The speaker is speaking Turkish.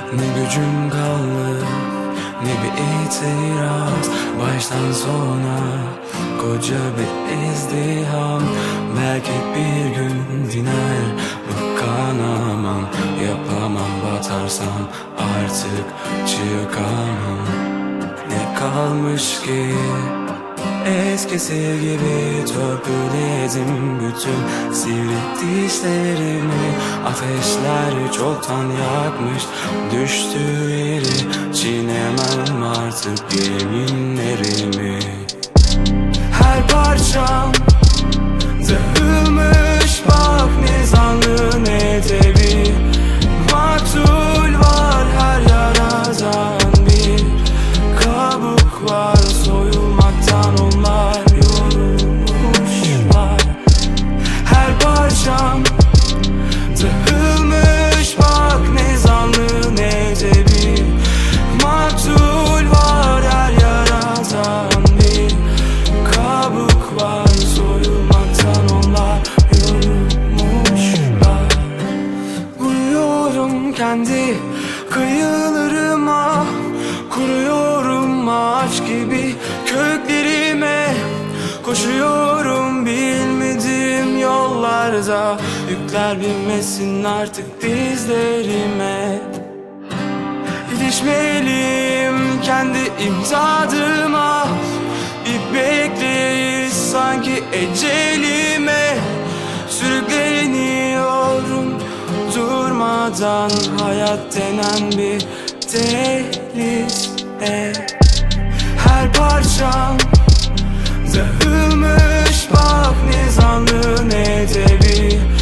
Ne gücüm kaldı, ne bir itiraz. Baştan sona koca bir izdiham. Belki bir gün diner bu kanamam. Yapamam, batarsam artık çıkamam. Ne kalmış ki eskisi gibi? Törpüledim bütün sivri dişlerimi. Ateşler çoktan yakmış düştüğü yeri. Çiğnemem artık yeminlerimi. Her parçam dağılmış, bak ne zanlı ne de bir maktul var. Her yaradan bir kabuk var. Soyulmaktan onlar yorulmuşlar. Her parçam dağılmış, bak ne zanlı ne de bir maktul var. Her yaradan bir kabuk var. Soyulmaktan onlar yorulmuşlar. Uyuyorum kendi kıyılarıma, kuruyorum ağaç gibi köklerime. Koşuyorum bilmediğim yollarda, yükler binmesin artık dizlerime. Yetişmeliyim kendi imdadıma, bir bekleyiş sanki ecelime. Sürükleniyorum durmadan, hayat denen bir denizde. Her parçam dağılmış, bak ne zanlı ne de bir